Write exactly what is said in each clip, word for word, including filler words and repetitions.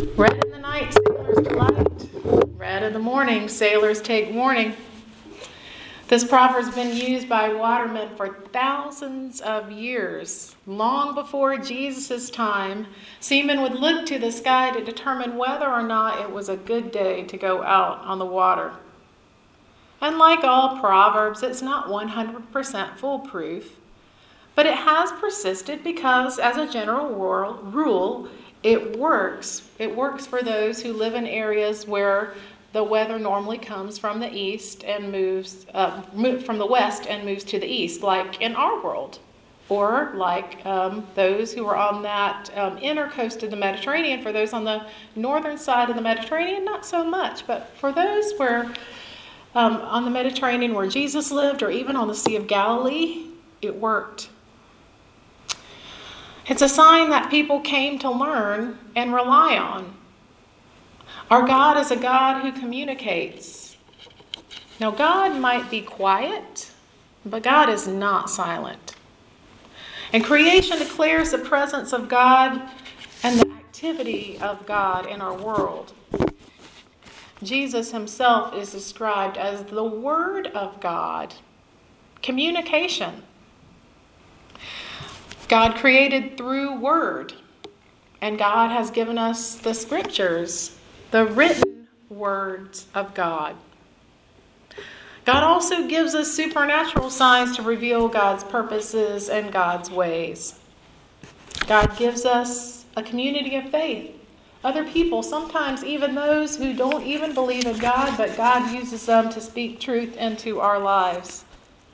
Red in the night, sailors delight. Red in the morning, sailors take warning. This proverb's been used by watermen for thousands of years. Long before Jesus' time, seamen would look to the sky to determine whether or not it was a good day to go out on the water. And like all proverbs, it's not one hundred percent foolproof, but it has persisted because, as a general rule, it works. It works for those who live in areas where the weather normally comes from the east and moves uh, from the west and moves to the east, like in our world, or like um, those who are on that um, inner coast of the Mediterranean. For those on the northern side of the Mediterranean, not so much, but for those where um, on the Mediterranean where Jesus lived, or even on the Sea of Galilee, it worked. It's a sign that people came to learn and rely on. Our God is a God who communicates. Now, God might be quiet, but God is not silent. And creation declares the presence of God and the activity of God in our world. Jesus himself is described as the Word of God. Communication. God created through Word, and God has given us the Scriptures, the written words of God. God also gives us supernatural signs to reveal God's purposes and God's ways. God gives us a community of faith. Other people, sometimes even those who don't even believe in God, but God uses them to speak truth into our lives.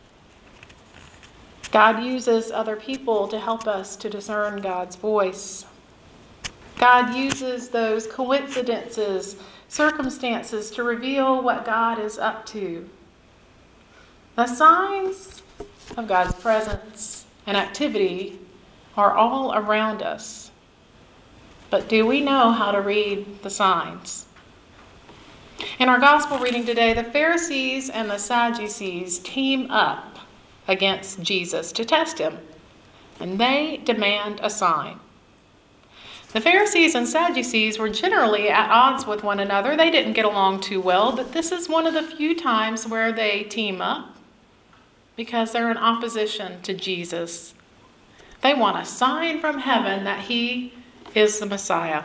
God uses other people to help us to discern God's voice. God uses those coincidences, circumstances to reveal what God is up to. The signs of God's presence and activity are all around us. But do we know how to read the signs? In our gospel reading today, the Pharisees and the Sadducees team up against Jesus to test him, and they demand a sign. The Pharisees and Sadducees were generally at odds with one another. They didn't get along too well, but this is one of the few times where they team up because they're in opposition to Jesus. They want a sign from heaven that he is the Messiah.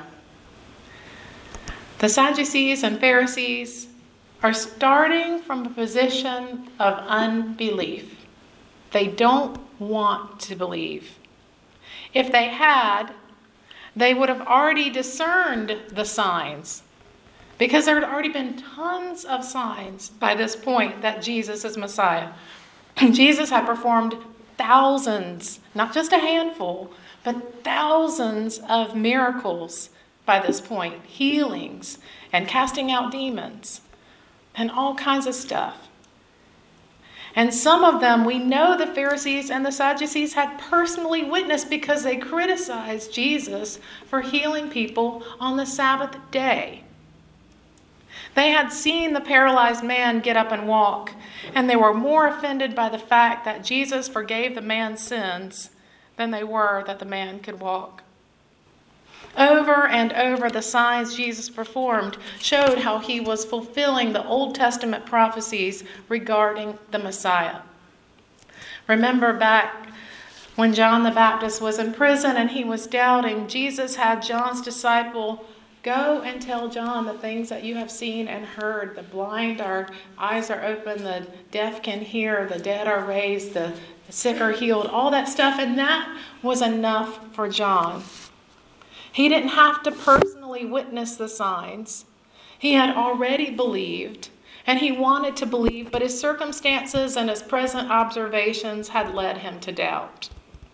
The Sadducees and Pharisees are starting from a position of unbelief. They don't want to believe. If they had, they would have already discerned the signs, because there had already been tons of signs by this point that Jesus is Messiah. Jesus had performed thousands, not just a handful, but thousands of miracles by this point, healings and casting out demons and all kinds of stuff. And some of them we know the Pharisees and the Sadducees had personally witnessed because they criticized Jesus for healing people on the Sabbath day. They had seen the paralyzed man get up and walk, and they were more offended by the fact that Jesus forgave the man's sins than they were that the man could walk. Over and over, the signs Jesus performed showed how he was fulfilling the Old Testament prophecies regarding the Messiah. Remember back when John the Baptist was in prison and he was doubting, Jesus had John's disciple go and tell John the things that you have seen and heard. The blind are, eyes are open, the deaf can hear, the dead are raised, the sick are healed, all that stuff. And that was enough for John. He didn't have to personally witness the signs. He had already believed, and he wanted to believe, but his circumstances and his present observations had led him to doubt.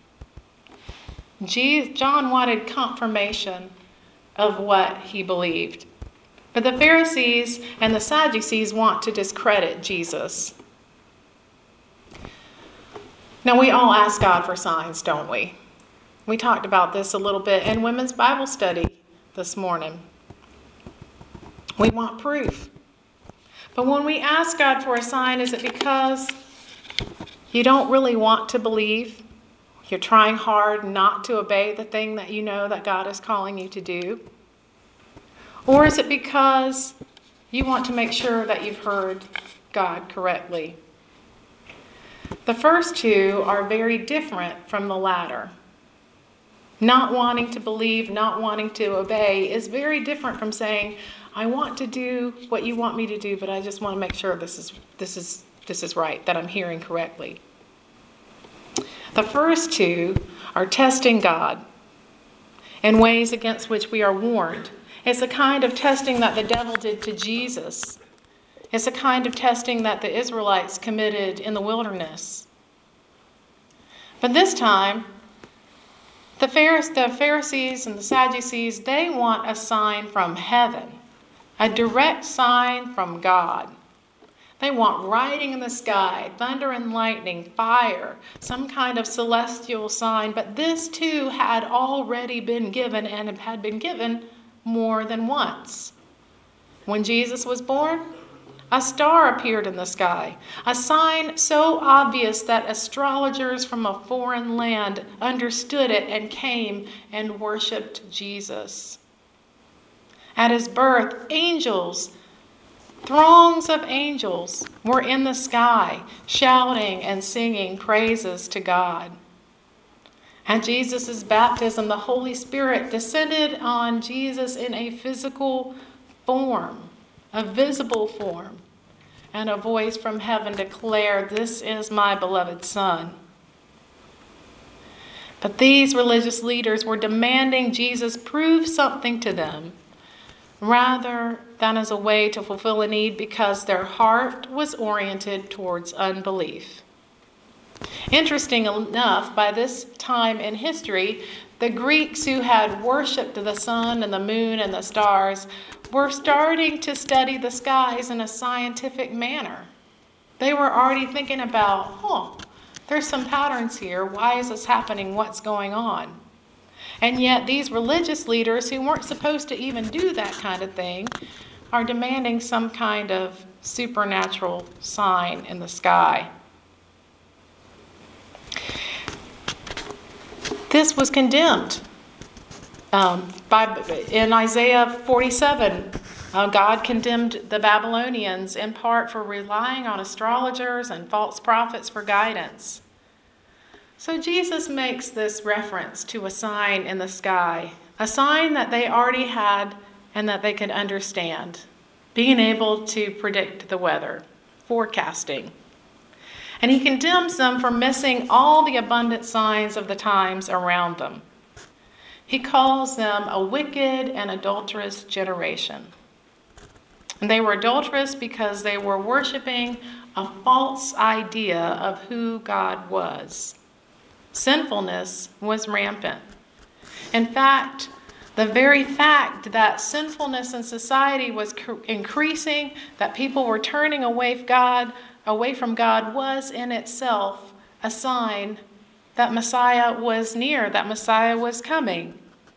John wanted confirmation of what he believed. But the Pharisees and the Sadducees want to discredit Jesus. Now, we all ask God for signs, don't we? We talked about this a little bit in women's Bible study this morning. We want proof. But when we ask God for a sign, is it because you don't really want to believe? You're trying hard not to obey the thing that you know that God is calling you to do? Or is it because you want to make sure that you've heard God correctly? The first two are very different from the latter. Not wanting to believe, not wanting to obey is very different from saying, I want to do what you want me to do, but I just want to make sure this is this is this is right, that I'm hearing correctly. The first two are testing God in ways against which we are warned. It's the kind of testing that the devil did to Jesus. It's the kind of testing that the Israelites committed in the wilderness. But this time, the Pharisees and the Sadducees, they want a sign from heaven, a direct sign from God. They want writing in the sky, thunder and lightning, fire, some kind of celestial sign. But this too had already been given, and had been given more than once. When Jesus was born, a star appeared in the sky, a sign so obvious that astrologers from a foreign land understood it and came and worshiped Jesus. At his birth, angels, throngs of angels were in the sky, shouting and singing praises to God. At Jesus' baptism, the Holy Spirit descended on Jesus in a physical form, a visible form, and a voice from heaven declared, "This is my beloved Son." But these religious leaders were demanding Jesus prove something to them, rather than as a way to fulfill a need, because their heart was oriented towards unbelief. Interesting enough, by this time in history, the Greeks who had worshipped the sun and the moon and the stars were starting to study the skies in a scientific manner. They were already thinking about, oh, there's some patterns here. Why is this happening? What's going on? And yet these religious leaders who weren't supposed to even do that kind of thing are demanding some kind of supernatural sign in the sky. This was condemned. Um, by, in Isaiah forty-seven, uh, God condemned the Babylonians in part for relying on astrologers and false prophets for guidance. So Jesus makes this reference to a sign in the sky, a sign that they already had and that they could understand, being able to predict the weather, forecasting. And he condemns them for missing all the abundant signs of the times around them. He calls them a wicked and adulterous generation. And they were adulterous because they were worshiping a false idea of who God was. Sinfulness was rampant. In fact, the very fact that sinfulness in society was increasing, that people were turning away from God, away from God, was in itself a sign that Messiah was near, that Messiah was coming.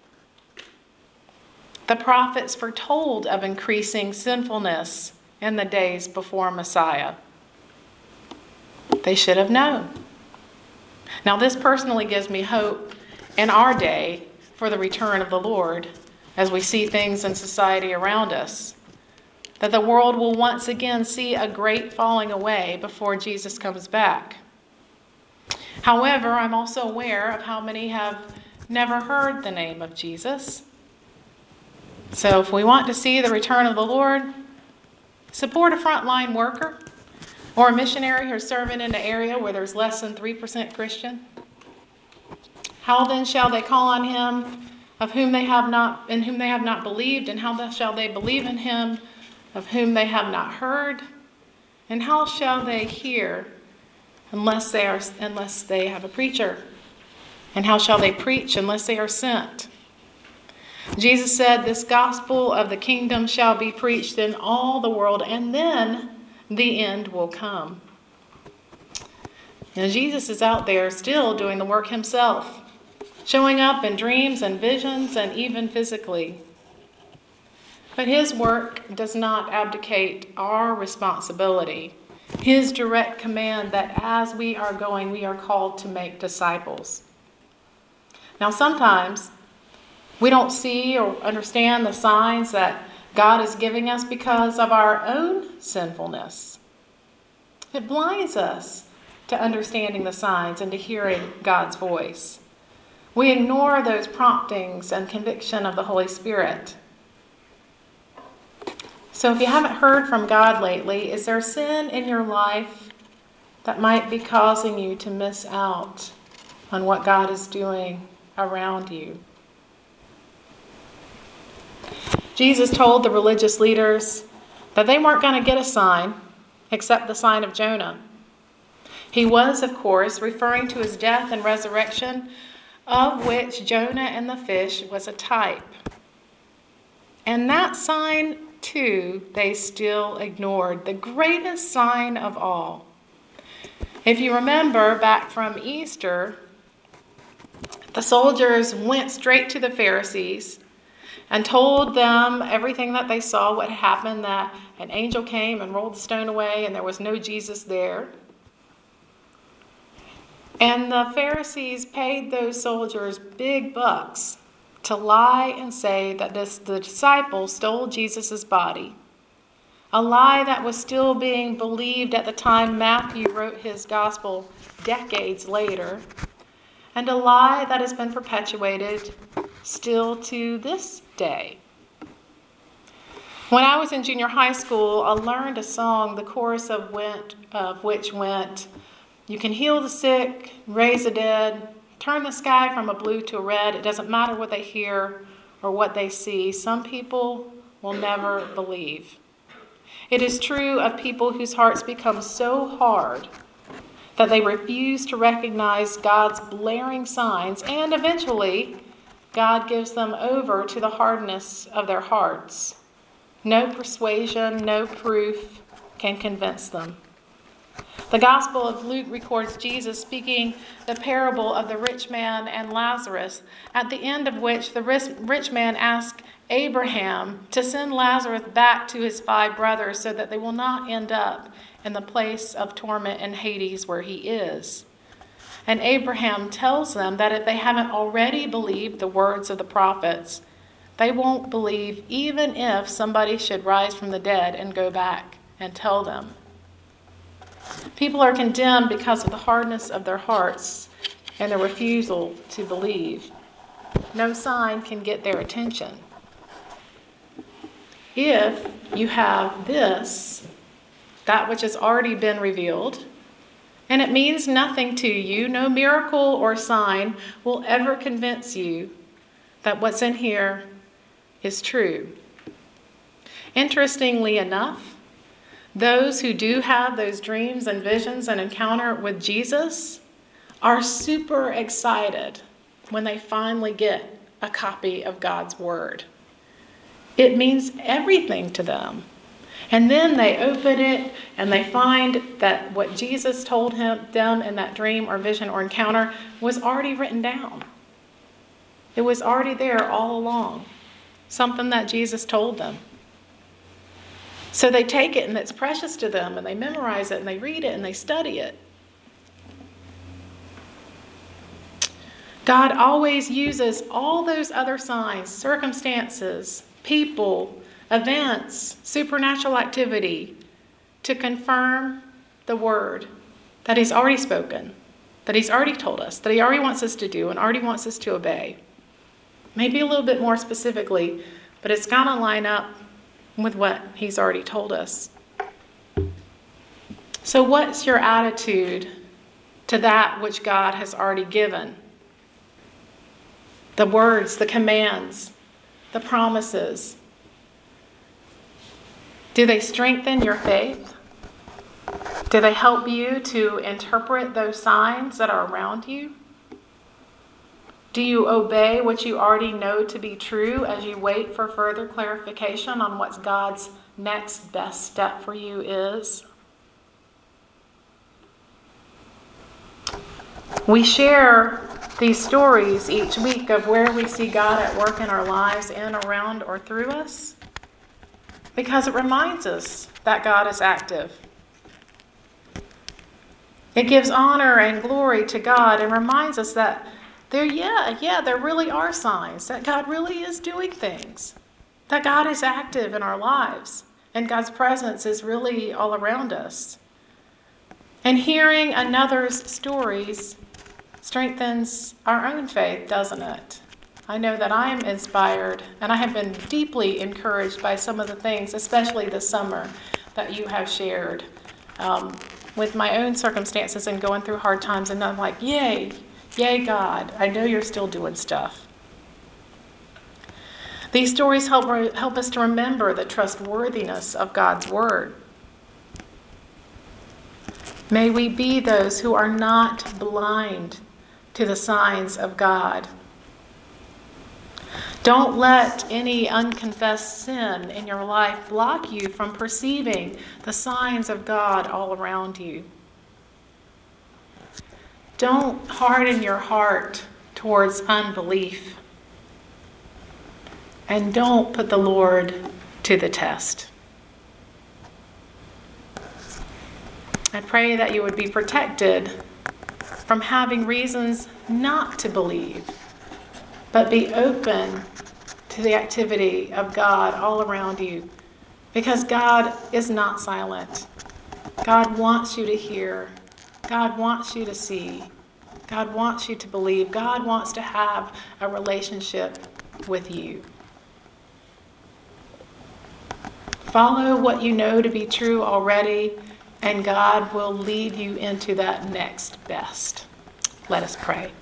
The prophets foretold of increasing sinfulness in the days before Messiah. They should have known. Now, this personally gives me hope in our day for the return of the Lord as we see things in society around us, that the world will once again see a great falling away before Jesus comes back. However, I'm also aware of how many have never heard the name of Jesus. So if we want to see the return of the Lord, support a frontline worker or a missionary who's serving in an area where there's less than three percent Christian. How then shall they call on him of whom they have not, in whom they have not believed? And how then shall they believe in him of whom they have not heard? And how shall they hear unless they are unless they have a preacher? And how shall they preach unless they are sent? Jesus said, "This gospel of the kingdom shall be preached in all the world, and then the end will come." Now, Jesus is out there still doing the work himself, showing up in dreams and visions and even physically. But his work does not abdicate our responsibility, his direct command that as we are going, we are called to make disciples. Now, sometimes we don't see or understand the signs that God is giving us because of our own sinfulness. It blinds us to understanding the signs and to hearing God's voice. We ignore those promptings and conviction of the Holy Spirit. So if you haven't heard from God lately, is there sin in your life that might be causing you to miss out on what God is doing around you? Jesus told the religious leaders that they weren't going to get a sign except the sign of Jonah. He was, of course, referring to his death and resurrection, of which Jonah and the fish was a type. And that sign, too, they still ignored, the greatest sign of all. If you remember back from Easter, the soldiers went straight to the Pharisees and told them everything that they saw, what happened, that an angel came and rolled the stone away and there was no Jesus there. And the Pharisees paid those soldiers big bucks to lie and say that this, the disciples stole Jesus' body. A lie that was still being believed at the time Matthew wrote his gospel decades later. And a lie that has been perpetuated still to this day. When I was in junior high school, I learned a song, the chorus of, went, of which went, "You can heal the sick, raise the dead, turn the sky from a blue to a red. It doesn't matter what they hear or what they see. Some people will never believe." It is true of people whose hearts become so hard that they refuse to recognize God's blaring signs, and eventually God gives them over to the hardness of their hearts. No persuasion, no proof can convince them. The Gospel of Luke records Jesus speaking the parable of the rich man and Lazarus, at the end of which the rich man asked Abraham to send Lazarus back to his five brothers so that they will not end up in the place of torment in Hades where he is. And Abraham tells them that if they haven't already believed the words of the prophets, they won't believe even if somebody should rise from the dead and go back and tell them. People are condemned because of the hardness of their hearts and their refusal to believe. No sign can get their attention. If you have this, that which has already been revealed, and it means nothing to you, no miracle or sign will ever convince you that what's in here is true. Interestingly enough, those who do have those dreams and visions and encounter with Jesus are super excited when they finally get a copy of God's Word. It means everything to them. And then they open it and they find that what Jesus told him, them in that dream or vision or encounter was already written down. It was already there all along. Something that Jesus told them. So they take it and it's precious to them and they memorize it and they read it and they study it. God always uses all those other signs, circumstances, people, events, supernatural activity to confirm the word that he's already spoken, that he's already told us, that he already wants us to do and already wants us to obey. Maybe a little bit more specifically, but it's got to line up with what he's already told us. So what's your attitude to that which God has already given? The words, the commands, the promises. Do they strengthen your faith? Do they help you to interpret those signs that are around you? Do you obey what you already know to be true as you wait for further clarification on what God's next best step for you is? We share these stories each week of where we see God at work in our lives, in, around, or through us, because it reminds us that God is active. It gives honor and glory to God and reminds us that there, yeah, yeah, there really are signs that God really is doing things, that God is active in our lives and God's presence is really all around us. And hearing another's stories strengthens our own faith, doesn't it? I know that I am inspired and I have been deeply encouraged by some of the things, especially this summer, that you have shared um, with my own circumstances and going through hard times. And I'm like, yay, yay, God, I know you're still doing stuff. These stories help, help us to remember the trustworthiness of God's word. May we be those who are not blind to the signs of God. Don't let any unconfessed sin in your life block you from perceiving the signs of God all around you. Don't harden your heart towards unbelief. And don't put the Lord to the test. I pray that you would be protected from having reasons not to believe, but be open to the activity of God all around you, because God is not silent. God wants you to hear. God wants you to see. God wants you to believe. God wants to have a relationship with you. Follow what you know to be true already, and God will lead you into that next best. Let us pray.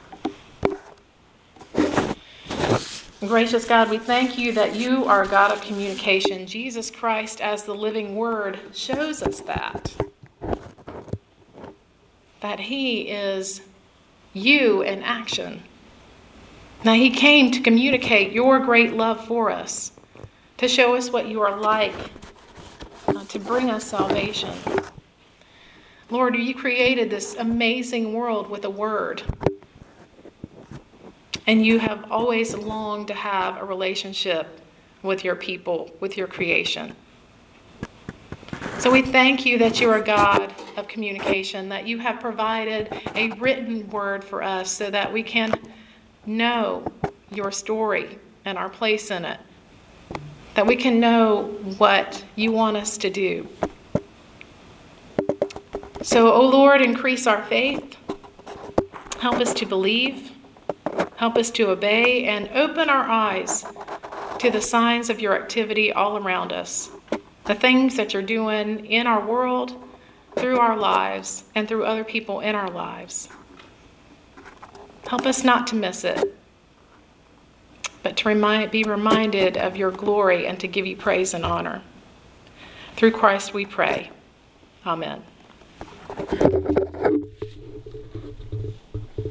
Gracious God, we thank you that you are a God of communication. Jesus Christ, as the living word, shows us that. That he is you in action. Now, he came to communicate your great love for us, to show us what you are like, uh, to bring us salvation. Lord, you created this amazing world with a word. And you have always longed to have a relationship with your people, with your creation. So we thank you that you are a God of communication, that you have provided a written word for us so that we can know your story and our place in it, that we can know what you want us to do. So, O Lord, increase our faith. Help us to believe. Help us to obey and open our eyes to the signs of your activity all around us, the things that you're doing in our world, through our lives, and through other people in our lives. Help us not to miss it, but to remind, be reminded of your glory and to give you praise and honor. Through Christ we pray. Amen.